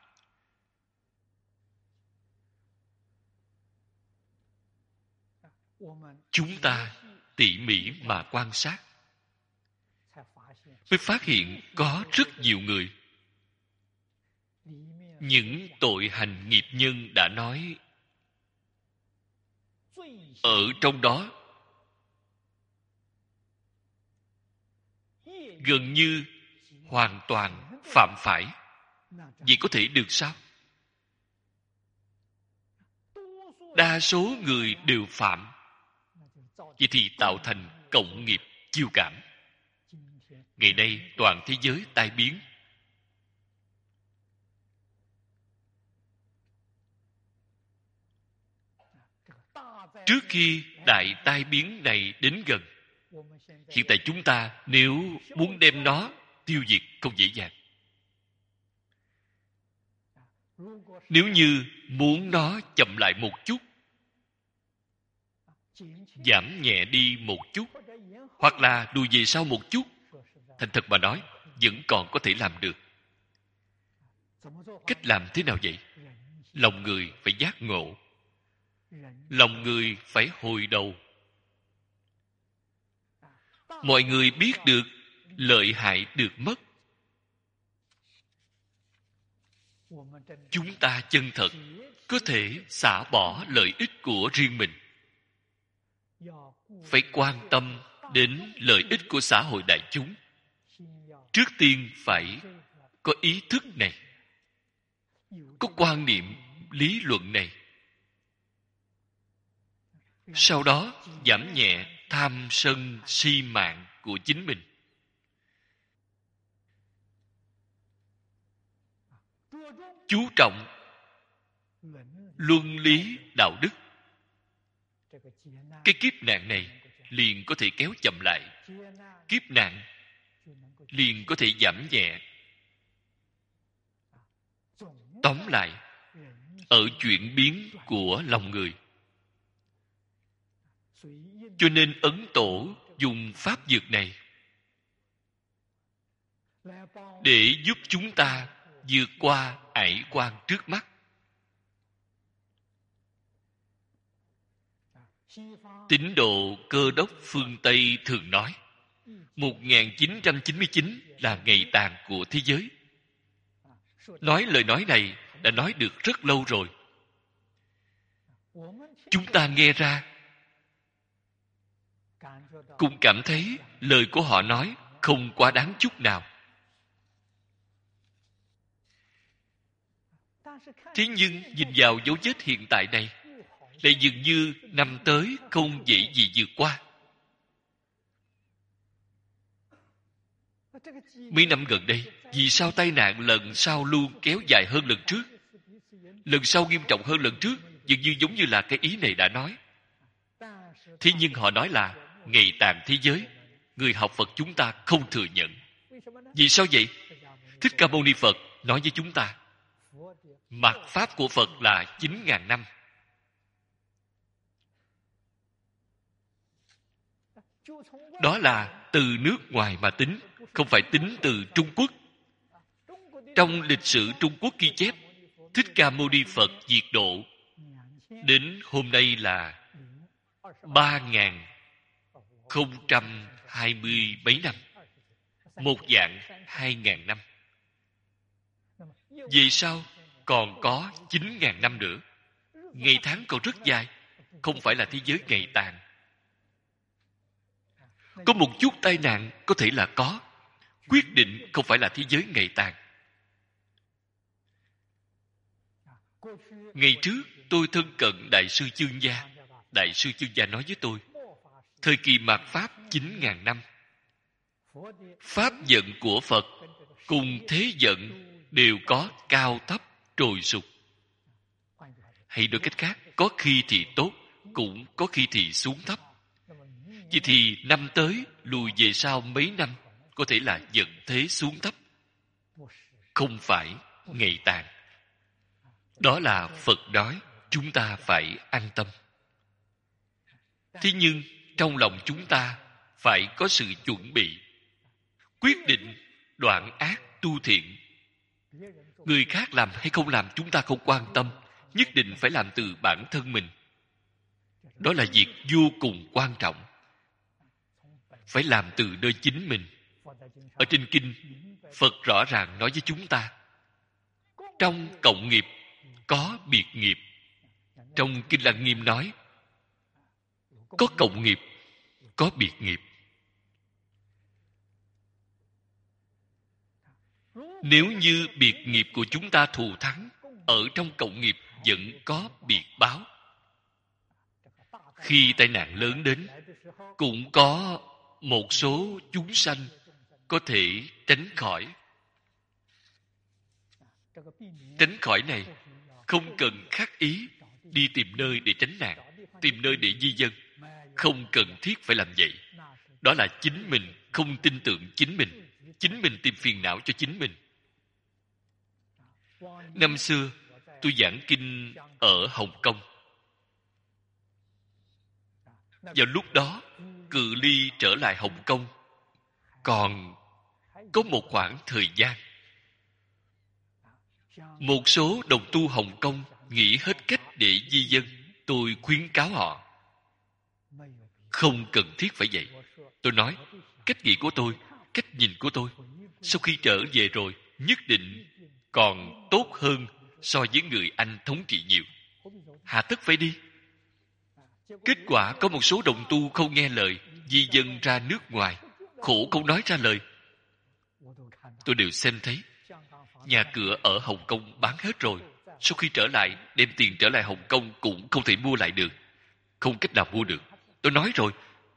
Chúng ta tỉ mỉ mà quan sát, mới phát hiện có rất nhiều người, những tội hành nghiệp nhân đã nói, ở trong đó gần như hoàn toàn phạm phải. Vậy có thể được sao? Đa số người đều phạm, vậy thì tạo thành cộng nghiệp chiêu cảm. Ngày nay toàn thế giới tai biến. Trước khi đại tai biến này đến gần, hiện tại chúng ta nếu muốn đem nó tiêu diệt không dễ dàng. Nếu như muốn nó chậm lại một chút, giảm nhẹ đi một chút, hoặc là lùi về sau một chút, thành thật mà nói, vẫn còn có thể làm được. Cách làm thế nào vậy? Lòng người phải giác ngộ, lòng người phải hồi đầu. Mọi người biết được lợi hại được mất. Chúng ta chân thật có thể xả bỏ lợi ích của riêng mình, phải quan tâm đến lợi ích của xã hội đại chúng. Trước tiên phải có ý thức này, có quan niệm lý luận này. Sau đó giảm nhẹ tham sân si mạng của chính mình. Chú trọng luân lý đạo đức. Cái kiếp nạn này liền có thể kéo chậm lại. Kiếp nạn liền có thể giảm nhẹ. Tóm lại, ở chuyển biến của lòng người. Cho nên Ấn Tổ dùng pháp dược này để giúp chúng ta vượt qua ải quan trước mắt. Tín đồ Cơ đốc phương Tây thường nói 1999 là ngày tàn của thế giới. Nói lời nói này đã nói được rất lâu rồi. Chúng ta nghe ra cũng cảm thấy lời của họ nói không quá đáng chút nào. Thế nhưng nhìn vào dấu vết hiện tại này, lại dường như năm tới không dễ gì vượt qua. Mấy năm gần đây, vì sao tai nạn lần sau luôn kéo dài hơn lần trước? Lần sau nghiêm trọng hơn lần trước, dường như giống như là cái ý này đã nói. Thế nhưng họ nói là ngày tàn thế giới. Người học Phật chúng ta không thừa nhận. Vì sao vậy? Thích Ca Mâu Ni Phật nói với chúng ta, mạt pháp của Phật là 9.000 năm. Đó là từ nước ngoài mà tính, không phải tính từ Trung Quốc. Trong lịch sử Trung Quốc ghi chép, Thích Ca Mâu Ni Phật diệt độ đến hôm nay là 3.020 mấy năm. Một dạng 2.000 năm. Vì sao còn có 9.000 năm nữa? Ngày tháng còn rất dài. Không phải là thế giới ngày tàn. Có một chút tai nạn có thể là có. Quyết định không phải là thế giới ngày tàn. Ngày trước tôi thân cận Đại sư Chương Gia. Đại sư Chương Gia nói với tôi, thời kỳ mạt Pháp 9.000 năm. Pháp vận của Phật cùng thế vận đều có cao thấp trồi sụp. Hay nói cách khác, có khi thì tốt, cũng có khi thì xuống thấp. Vậy thì năm tới lùi về sau mấy năm, có thể là vận thế xuống thấp, không phải ngày tàn. Đó là Phật nói, chúng ta phải an tâm. Thế nhưng trong lòng chúng ta phải có sự chuẩn bị, quyết định đoạn ác tu thiện. Người khác làm hay không làm chúng ta không quan tâm, nhất định phải làm từ bản thân mình. Đó là việc vô cùng quan trọng. Phải làm từ nơi chính mình. Ở trên kinh, Phật rõ ràng nói với chúng ta, trong cộng nghiệp có biệt nghiệp. Trong Kinh Lăng Nghiêm nói, có cộng nghiệp, có biệt nghiệp. Nếu như biệt nghiệp của chúng ta thù thắng, ở trong cộng nghiệp vẫn có biệt báo. Khi tai nạn lớn đến, cũng có một số chúng sanh có thể tránh khỏi. Tránh khỏi này không cần khắc ý đi tìm nơi để tránh nạn, tìm nơi để di dân. Không cần thiết phải làm vậy. Đó là chính mình không tin tưởng chính mình. Chính mình tìm phiền não cho chính mình. Năm xưa, tôi giảng kinh ở Hồng Kông. Vào lúc đó, cự ly trở lại Hồng Kông còn có một khoảng thời gian. Một số đồng tu Hồng Kông nghĩ hết cách để di dân. Tôi khuyến cáo họ không cần thiết phải vậy. Tôi nói, cách nghĩ của tôi, cách nhìn của tôi, sau khi trở về rồi, nhất định còn tốt hơn so với người Anh thống trị nhiều. Hà tất phải đi. Kết quả có một số đồng tu không nghe lời, di dân ra nước ngoài, khổ không nói ra lời. Tôi đều xem thấy. Nhà cửa ở Hồng Kông bán hết rồi. Sau khi trở lại, đem tiền trở lại Hồng Kông cũng không thể mua lại được. Không cách nào mua được. Tôi nói rồi.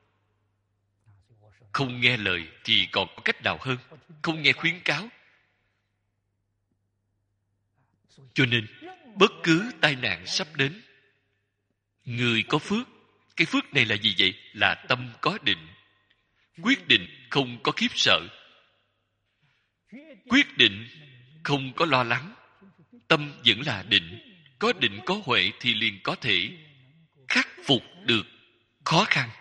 Không nghe lời thì còn có cách nào hơn. Không nghe khuyến cáo. Cho nên, bất cứ tai nạn sắp đến, người có phước. Cái phước này là gì vậy? Là tâm có định. Quyết định không có khiếp sợ. Quyết định không có lo lắng. Tâm vẫn là định. Có định có huệ thì liền có thể khắc phục được khó khăn.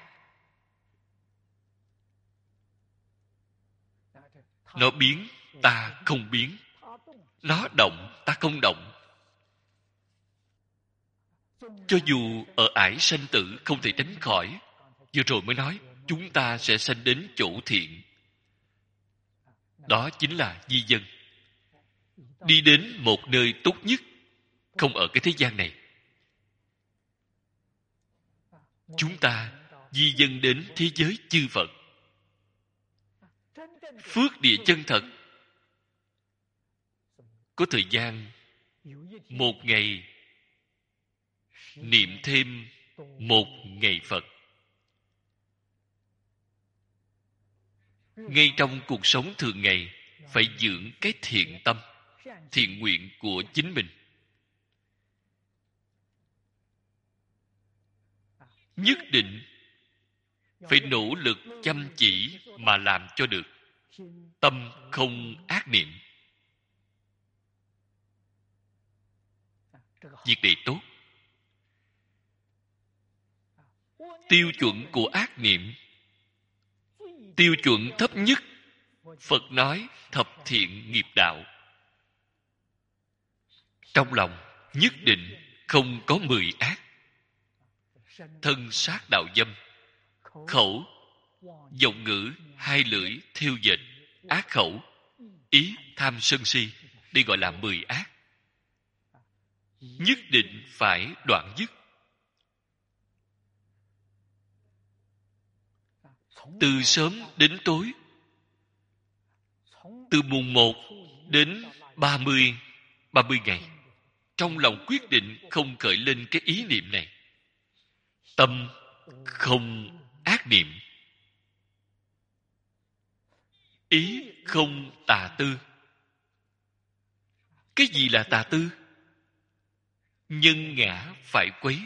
Nó biến, ta không biến. Nó động, ta không động. Cho dù ở ải sanh tử không thể tránh khỏi, vừa rồi mới nói, chúng ta sẽ sanh đến chỗ thiện. Đó chính là di dân. Đi đến một nơi tốt nhất, không ở cái thế gian này. Chúng ta di dân đến thế giới chư Phật. Phước địa chân thật. Có thời gian, một ngày niệm thêm một ngày Phật. Ngay trong cuộc sống thường ngày, phải dưỡng cái thiện tâm, thiện nguyện của chính mình. Nhất định phải nỗ lực chăm chỉ mà làm cho được. Tâm không ác niệm. Việc này tốt. Tiêu chuẩn của ác niệm, tiêu chuẩn thấp nhất, Phật nói thập thiện nghiệp đạo. Trong lòng nhất định không có 10 ác. Thân sát đạo dâm, khẩu, vọng ngữ, hai lưỡi, thiêu dệt, ác khẩu, ý, tham sân si. Đây gọi là 10 ác. Nhất định phải đoạn dứt. Từ sớm đến tối, từ mùng 1 đến 30 ngày, trong lòng quyết định không khởi lên cái ý niệm này. Tâm không ác niệm. Ý không tà tư. Cái gì là tà tư? Nhân ngã phải quấy.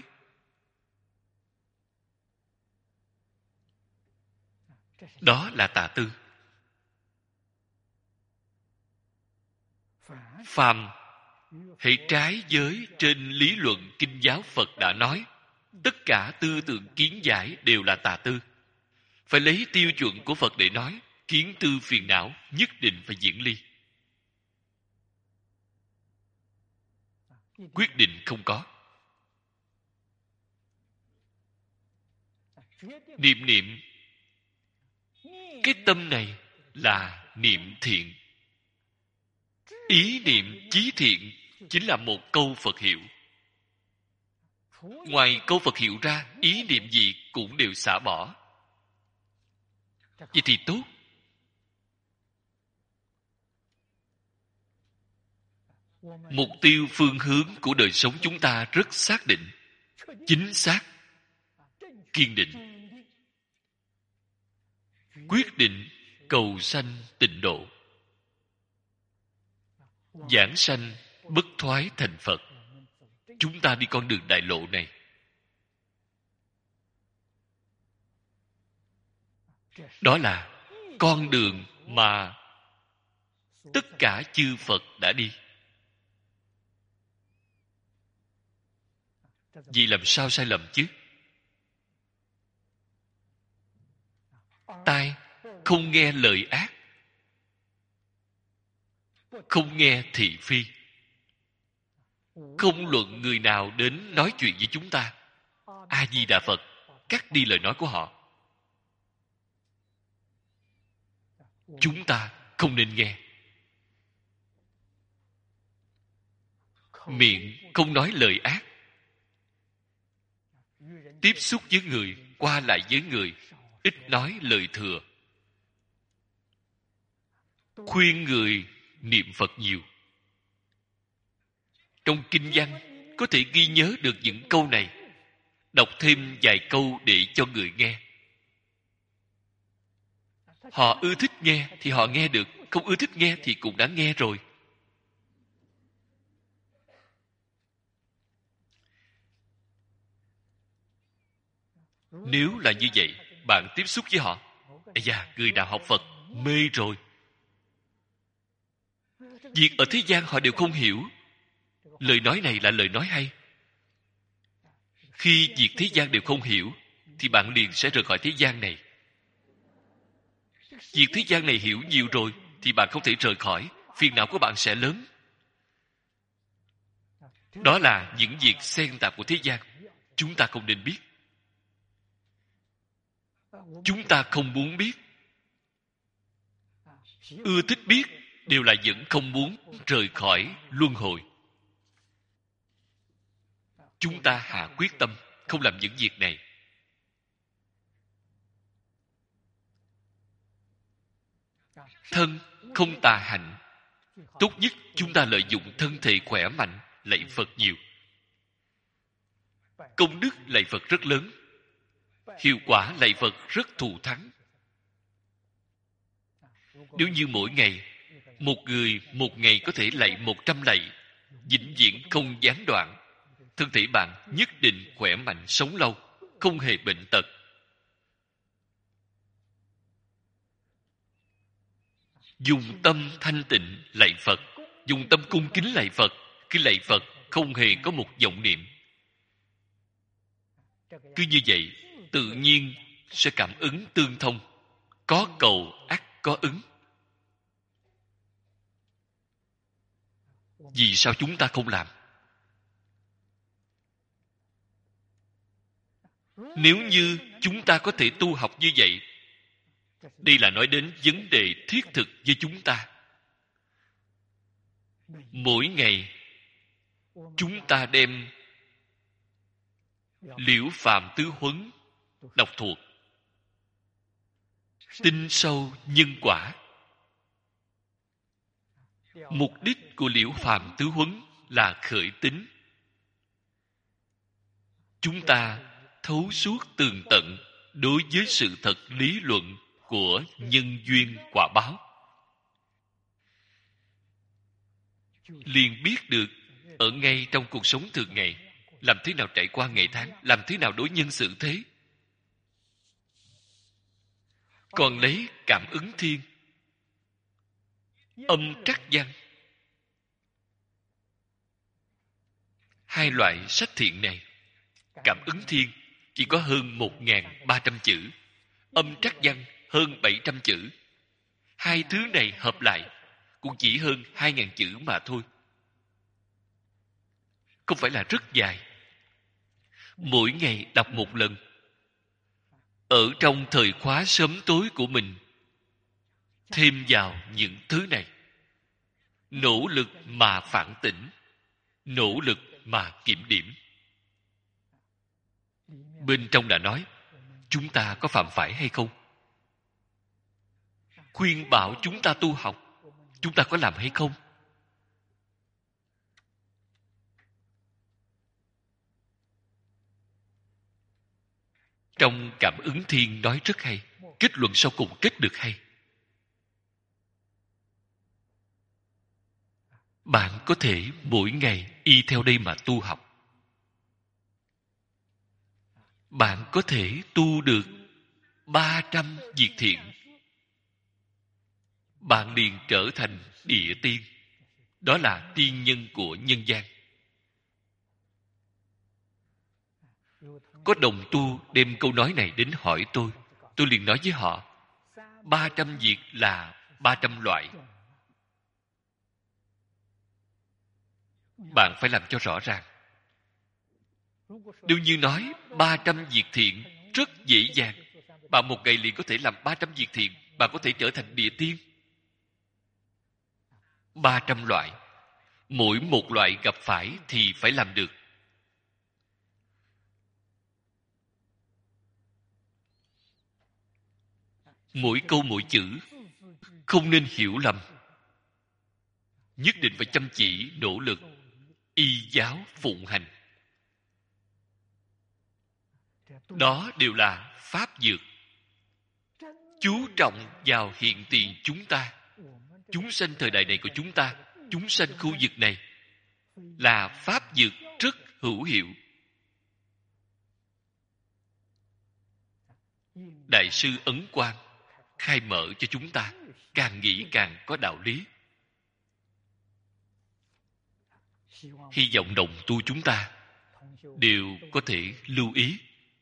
Đó là tà tư. Phàm hãy trái với trên lý luận kinh giáo Phật đã nói, Tất cả tư tưởng kiến giải đều là tà tư. Phải lấy tiêu chuẩn của Phật để nói, kiến tư phiền não nhất định phải diễn ly. Quyết định không có. Niệm niệm, cái tâm này là niệm thiện. Ý niệm chí thiện chính là một câu Phật hiệu. Ngoài câu Phật hiệu ra, ý niệm gì cũng đều xả bỏ. Vậy thì tốt. Mục tiêu phương hướng của đời sống chúng ta rất xác định, chính xác, kiên định. Quyết định cầu sanh tịnh độ, giảng sanh bất thoái thành Phật. Chúng ta đi con đường đại lộ này. Đó là con đường mà tất cả chư Phật đã đi. Vì làm sao sai lầm chứ? Tai không nghe lời ác, không nghe thị phi, không luận người nào đến nói chuyện với chúng ta. A Di Đà Phật cắt đi lời nói của họ. Chúng ta không nên nghe. Miệng không nói lời ác, tiếp xúc với người, qua lại với người, ít nói lời thừa. Khuyên người niệm Phật nhiều. Trong kinh văn có thể ghi nhớ được những câu này. Đọc thêm vài câu để cho người nghe. Họ ưa thích nghe thì họ nghe được, không ưa thích nghe thì cũng đã nghe rồi. Nếu là như vậy, bạn tiếp xúc với họ, ây da, người đạo học Phật mê rồi. Việc ở thế gian họ đều không hiểu. Lời nói này là lời nói hay. Khi việc thế gian đều không hiểu, thì bạn liền sẽ rời khỏi thế gian này. Việc thế gian này hiểu nhiều rồi, thì bạn không thể rời khỏi, phiền não của bạn sẽ lớn. Đó là những việc xen tạp của thế gian. Chúng ta không nên biết. Chúng ta không muốn biết. Ưa thích biết đều là vẫn không muốn rời khỏi luân hồi. Chúng ta hạ quyết tâm không làm những việc này. Thân không tà hạnh. Tốt nhất chúng ta lợi dụng thân thể khỏe mạnh lạy Phật nhiều. Công đức lạy Phật rất lớn. Hiệu quả lạy Phật rất thù thắng. Nếu như mỗi ngày, một người một ngày có thể lạy 100 lạy, vĩnh viễn không gián đoạn, thân thể bạn nhất định khỏe mạnh sống lâu, không hề bệnh tật. Dùng tâm thanh tịnh lạy Phật, dùng tâm cung kính lạy Phật. Khi lạy Phật không hề có một vọng niệm. Cứ như vậy, tự nhiên sẽ cảm ứng tương thông. Có cầu ắt có ứng. Vì sao chúng ta không làm? Nếu như chúng ta có thể tu học như vậy, đây là nói đến vấn đề thiết thực với chúng ta. Mỗi ngày, chúng ta đem Liễu Phàm Tứ Huấn đọc thuộc, tin sâu nhân quả. Mục đích của Liễu Phàm Tứ Huấn là khởi tín. Chúng ta thấu suốt tường tận đối với sự thật lý luận của nhân duyên quả báo, liền biết được ở ngay trong cuộc sống thường ngày làm thế nào trải qua ngày tháng, làm thế nào đối nhân xử thế. Còn lấy cảm ứng thiên, âm trắc văn, hai loại sách thiện này Cảm ứng thiên chỉ có hơn 1.300 chữ, âm trắc văn hơn 700 chữ. Hai thứ này hợp lại cũng chỉ hơn 2.000 chữ mà thôi. Không phải là rất dài. Mỗi ngày đọc một lần. Ở trong thời khóa sớm tối của mình, thêm vào những thứ này. Nỗ lực mà phản tỉnh, nỗ lực mà kiểm điểm. Bên trong đã nói, chúng ta có phạm phải hay không? Khuyên bảo chúng ta tu học, chúng ta có làm hay không? Trong Cảm ứng thiên nói rất hay, kết luận sau cùng kết được hay. Bạn có thể mỗi ngày y theo đây mà tu học. Bạn có thể tu được 300 việc thiện. Bạn liền trở thành địa tiên. Đó là tiên nhân của nhân gian. Có đồng tu đem câu nói này đến hỏi tôi. Tôi liền nói với họ, 300 việc là 300 loại. Bạn phải làm cho rõ ràng. Nếu như nói 300 việc thiện rất dễ dàng, bạn một ngày liền có thể làm 300 việc thiện, bạn có thể trở thành địa tiên. 300 loại, mỗi một loại gặp phải thì phải làm được. Mỗi câu mỗi chữ không nên hiểu lầm. Nhất định phải chăm chỉ nỗ lực y giáo phụng hành. Đó đều là pháp dược. Chú trọng vào hiện tiền chúng ta, chúng sanh thời đại này của chúng ta, chúng sanh khu vực này, là pháp dược rất hữu hiệu. Đại sư Ấn Quang khai mở cho chúng ta, càng nghĩ càng có đạo lý. Hy vọng đồng tu chúng ta đều có thể lưu ý,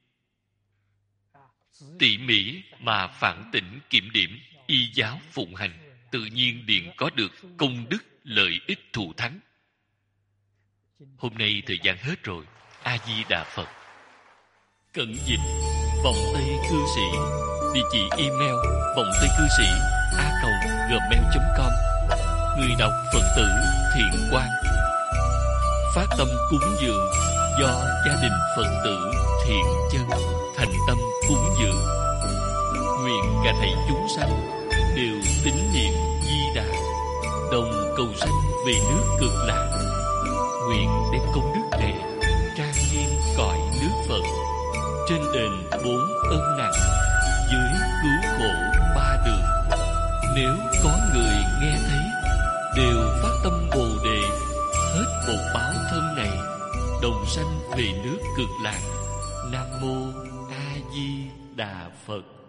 tỉ mỉ mà phản tỉnh kiểm điểm, y giáo phụng hành, tự nhiên liền có được công đức lợi ích thù thắng. Hôm nay thời gian hết rồi. A Di Đà Phật. Cẩn dịch vòng Tây Cư Sĩ. Địa chỉ email vongtaycư sĩ@gmail.com. Người đọc Phật tử Thiện Quang. Phát tâm cúng dường do gia đình Phật tử Thiện Chân thành tâm cúng dường. Nguyện cả thảy chúng sanh đều tín niệm Di Đà, đồng cầu sanh về nước Cực Lạc. Nguyện đem công đức này trang nghiêm cõi nước Phật, trên đền 4 ân nặng, dưới cứu khổ 3 đường. Nếu có người nghe thấy, đều phát tâm Bồ Đề, hết một báo thân này, đồng sanh về nước Cực Lạc. Nam mô A Di Đà Phật.